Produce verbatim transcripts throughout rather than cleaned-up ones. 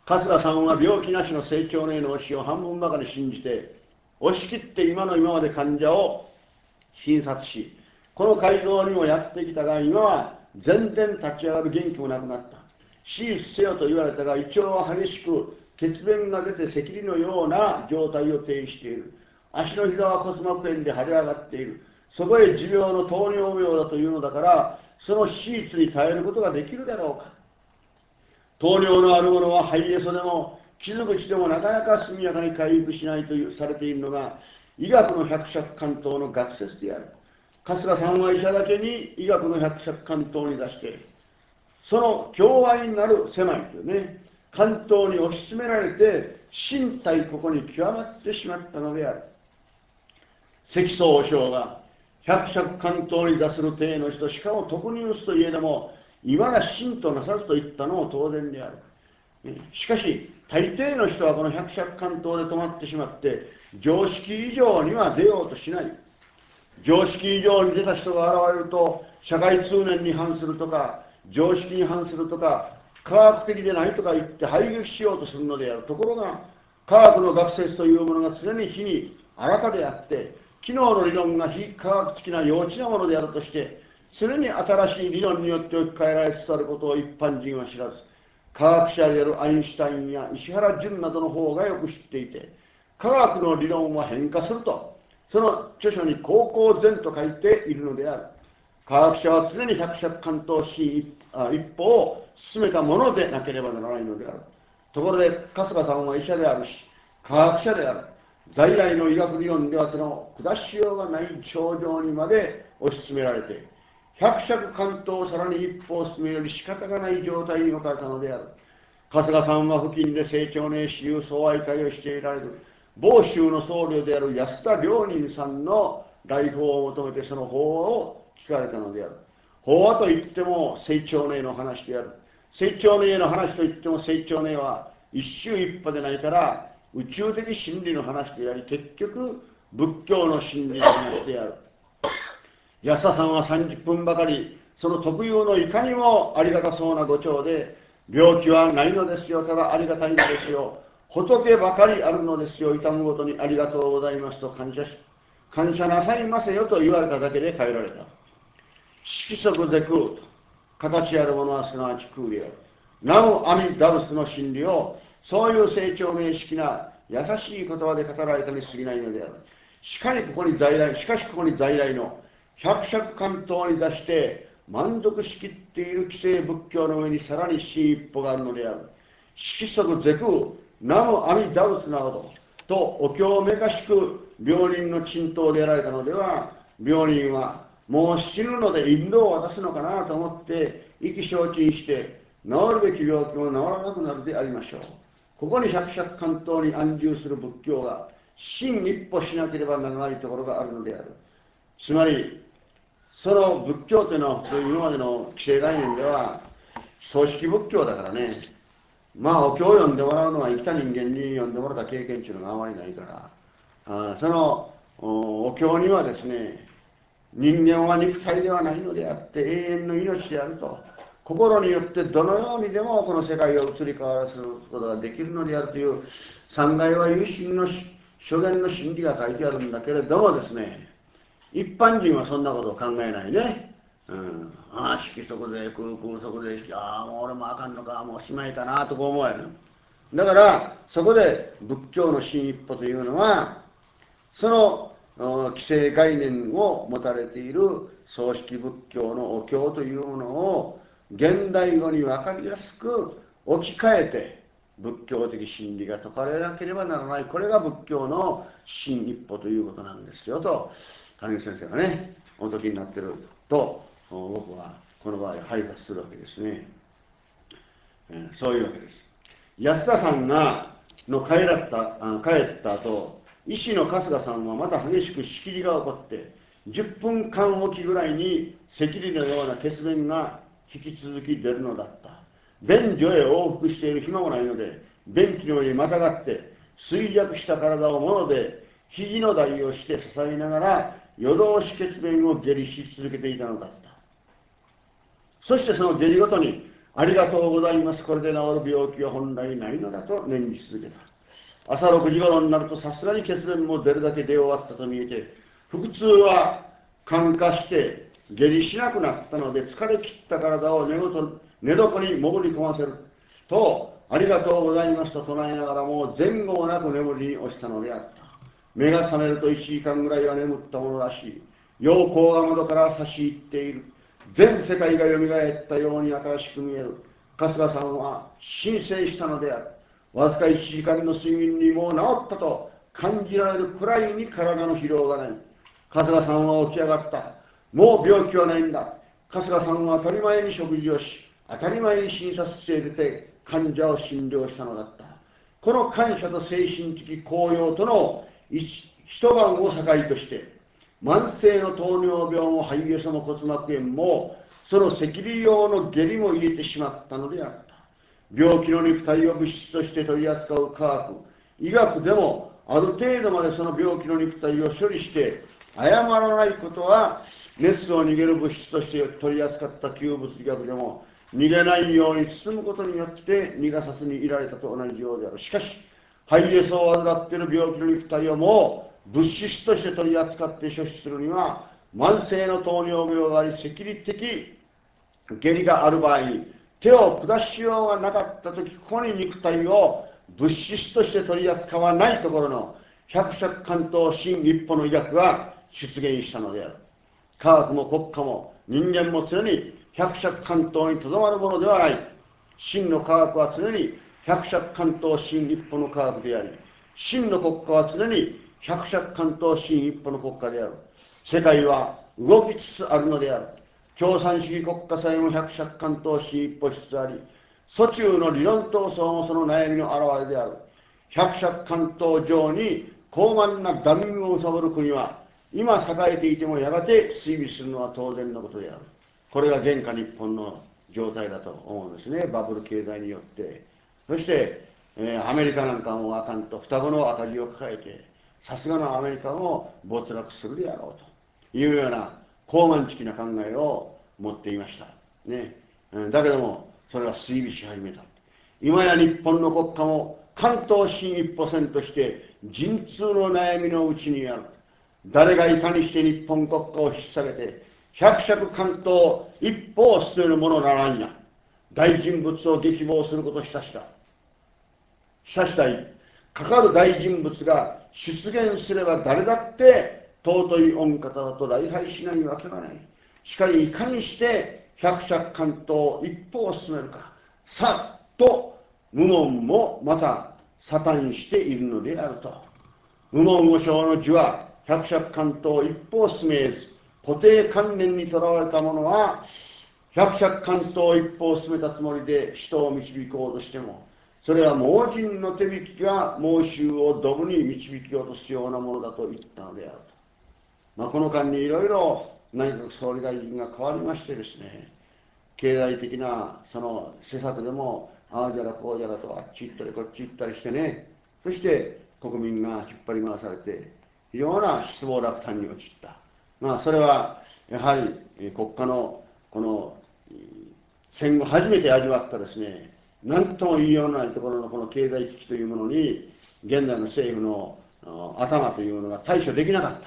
春日さんは病気なしの成長のへの教えを半分ばかり信じて、押し切って今の今まで患者を診察し、この改造にもやってきたが、今は全然立ち上がる元気もなくなった。手術せよと言われたが、胃腸は激しく、血便が出て赤痢のような状態を呈している。足の膝は骨膜炎で腫れ上がっている。そこへ持病の糖尿病だというのだから、その手術に耐えることができるだろうか。糖尿のある者は肺エソでも傷口でもなかなか速やかに回復しないとされているのが医学の百尺関東の学説である。春日さんは医者だけに医学の百尺関東に出して、その共愛になる狭いというね、関東に押し詰められて身体ここに極まってしまったのである。関宗和尚が百尺関東に出する体の人、しかも特に打つといえども、いまだ信となさずと言ったのも当然である。しかし、大抵の人はこの百尺関東で止まってしまって、常識以上には出ようとしない。常識以上に出た人が現れると、社会通念に反するとか、常識に反するとか、科学的でないとか言って排撃しようとするのである。ところが、科学の学説というものが常に日に新たであって、昨日の理論が非科学的な幼稚なものであるとして、常に新しい理論によって置き換えられつつあることを一般人は知らず、科学者であるアインシュタインや石原淳などの方がよく知っていて、科学の理論は変化すると、その著書に高校前と書いているのである。科学者は常に百尺関東し一歩を進めたものでなければならないのである。ところで春日さんは医者であるし、科学者である。在来の医学理論では手の下しようがない症状にまで押し詰められて、百尺関東をさらに一歩を進めるより仕方がない状態に置かれたのである。春日さんは付近で成長の私有総愛会をしていられる某州の僧侶である安田良人さんの来訪を求めてその法を聞かれたのである。法話といっても成長の絵の話である。成長の絵の話といっても成長の絵は一周一歩でないから宇宙的真理の話であり、結局仏教の真理の話である。安田さんはさんじゅっぷんばかりその特有のいかにもありがたそうな語調で、病気はないのですよ、ただありがたいのですよ、仏ばかりあるのですよ、痛むごとにありがとうございますと感謝し感謝なさいませよと言われただけで帰られた。色即是空と、形あるものはすなわち空である。ナムアミダブスの真理をそういう成長名式な優しい言葉で語られたに過ぎないのである。しかにここに在来しかしここに在来の百尺関東に出して満足しきっている既成仏教の上にさらにし一歩があるのである。色即是空、ナムアミダブスなどとお経めかしく病人の沈頭でやられたのでは、病人はもう死ぬので引導を渡すのかなと思って意気消沈して治るべき病気も治らなくなるでありましょう。ここに百尺関東に安住する仏教が真一歩しなければならないところがあるのである。つまりその仏教というのは普通今までの既成概念では葬式仏教だからね、まあお経を読んでもらうのは生きた人間に読んでもらった経験っていうのがあまりないから、あそのお経にはですね、人間は肉体ではないのであって永遠の命であると、心によってどのようにでもこの世界を移り変わらせることができるのであるという三界は有心の諸言の真理が書いてあるんだけれどもですね、一般人はそんなことを考えないね。うん、ああ色即是空、空即是色、ああもう俺もあかんのか、もうおしまいかなとこう思うやな。だからそこで仏教の真一歩というのはその既成概念を持たれている葬式仏教のお経というものを現代語に分かりやすく置き換えて仏教的真理が説かれなければならない。これが仏教の真一歩ということなんですよと谷口先生がねお説きになっていると僕はこの場合拝察するわけですね、えー、そういうわけです。安田さんがの帰らった帰った後、医師の春日さんはまた激しく仕切りが起こってじゅっぷんかんおきぐらいに赤痢のような血便が引き続き出るのだった。便所へ往復している暇もないので便器の上にまたがって衰弱した体を物で肘の台をして支えながら夜通し血便を下痢し続けていたのだった。そしてその下痢ごとにありがとうございます。これで治る病気は本来ないのだと念じ続けた。朝ろくじ頃になるとさすがに血便も出るだけ出終わったと見えて、腹痛は感化して下痢しなくなったので、疲れ切った体を寝ごと寝床に潜り込ませると、ありがとうございますと唱えながらも前後もなく眠りに落ちたのであった。目が覚めるといちじかんぐらいは眠ったものらしい。陽光が窓から差し入っている。全世界がよみがえったように新しく見える。春日さんは申請したのである。わずかいちじかんの睡眠にもう治ったと感じられるくらいに体の疲労がない。春日さんは起き上がった。もう病気はないんだ。春日さんは当たり前に食事をし、当たり前に診察室へ出て患者を診療したのだった。この感謝と精神的高揚との一一晩を境として、慢性の糖尿病も肺炎も骨膜炎もその赤痢用の下痢も癒えてしまったのであった。病気の肉体を物質として取り扱う科学、医学でもある程度までその病気の肉体を処理して誤らないことは、熱を逃げる物質として取り扱った旧物理学でも逃げないように包むことによって逃がさずにいられたと同じようである。しかし肺炎を患っている病気の肉体をもう物質として取り扱って処置するには、慢性の糖尿病があり赤痢的下痢がある場合に手を下しようがなかったとき、ここに肉体を物質として取り扱わないところの百尺関東新一歩の医学が出現したのである。科学も国家も人間も常に百尺関東にとどまるものではない。真の科学は常に百尺関東新一歩の科学であり、真の国家は常に百尺関東新一歩の国家である。世界は動きつつあるのである。共産主義国家さえも百尺関東新一歩しつつあり、蘇中の理論闘争もその悩みの表れである。百尺関東上に高慢な打民を治る国は、今栄えていてもやがて衰微するのは当然のことである。これが現下日本の状態だと思うんですね。バブル経済によって。そして、えー、アメリカなんかもあかんと双子の赤字を抱えて、さすがのアメリカも没落するであろうというような高慢的な考えを持っていました。ね。だけども、それは衰微し始めた。今や日本の国家も関東新一歩線として陣痛の悩みのうちにある。誰がいかにして日本国家を引っ提げて百尺関東一歩を進めるものならんや。大人物を激望することしたした。したしたい。かかる大人物が出現すれば誰だって尊い御方だと礼拝しないわけがない。しかしいかにして百尺関東一歩を進めるか。さっと無門もまた沙汰しているのであると。無門五章の字は百尺関東一歩を進めず、固定観念にとらわれた者は百尺関東一歩を進めたつもりで人を導こうとしても、それは盲人の手引きが盲衆をドブに導き落とすようなものだと言ったのであると。まあ、この間にいろいろ内閣総理大臣が変わりましてですね、経済的なその施策でもああじゃらこうじゃらとあっち行ったりこっち行ったりしてね、そして国民が引っ張り回されて非常な失望落胆に陥った。まあそれはやはり国家のこの戦後初めて味わったですね、何とも言いようのないところのこの経済危機というものに現在の政府の頭というのが対処できなかった、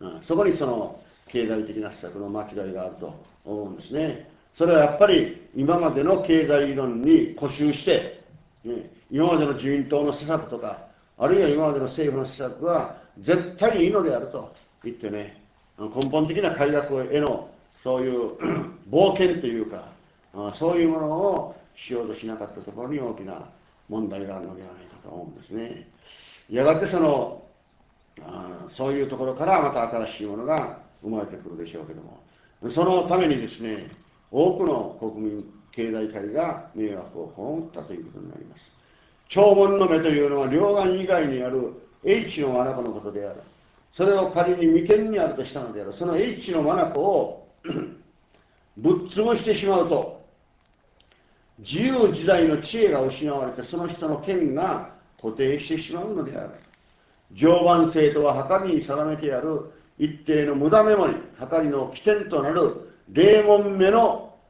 うん、そこにその経済的な施策の間違いがあると思うんですね。それはやっぱり今までの経済理論に固執して、ね、今までの自民党の施策とかあるいは今までの政府の施策は絶対いいのであると言ってね、根本的な改革へのそういう冒険というか、そういうものをしようとしなかったところに大きな問題があるのではないかと思うんですね。やがてそのそういうところからまた新しいものが生まれてくるでしょうけども、そのためにですね、多くの国民経済界が迷惑を被ったということになります。弔問の目というのは両岸以外にある H の眼のことである。それを仮に眉間にあるとしたのである。その H の眼をぶっ潰してしまうと自由自在の知恵が失われてその人の権が固定してしまうのである。常磐性とは計りに定めてある一定の無駄メモリ、計りの起点となる霊門目の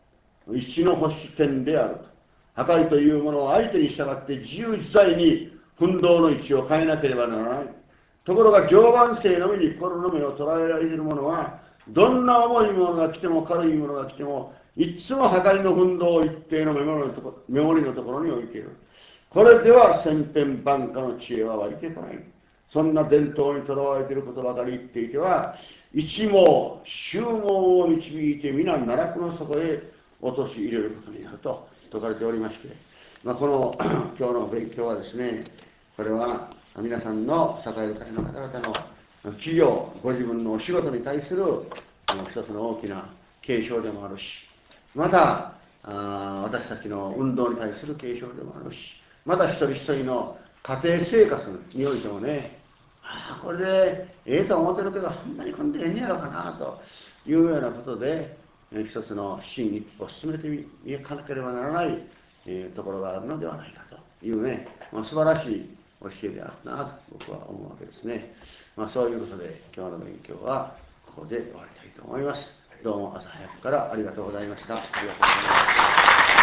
一の保守点であると。計りというものを相手に従って自由自在に奮闘の位置を変えなければならない。ところが常磐性のみに心の目を捉えられている者は、どんな重いものが来ても軽いものが来ても、いつも計りの奮闘を一定のメモリのとこメモリのところに置いている。これでは千変万化の知恵は湧いてこない。そんな伝統にとらわれていることばかり言っていては、一網、衆網を導いて皆奈落の底へ陥れることになると説かれておりまして、まあ、この今日の勉強はですね、これは皆さんの栄える会の方々の企業、ご自分のお仕事に対する一つの大きな継承でもあるし、またあ私たちの運動に対する継承でもあるし、また一人一人の家庭生活においてもね、ああこれでええと思ってるけど、ほんまにこんでええんやろかなというようなことで、一つの真一歩進めていかなければならない、えー、ところがあるのではないかというね、まあ、素晴らしい教えであるなと僕は思うわけですね。まあ、そういうことで今日の勉強はここで終わりたいと思います。どうも朝早くからありがとうございました。ありがとうございます。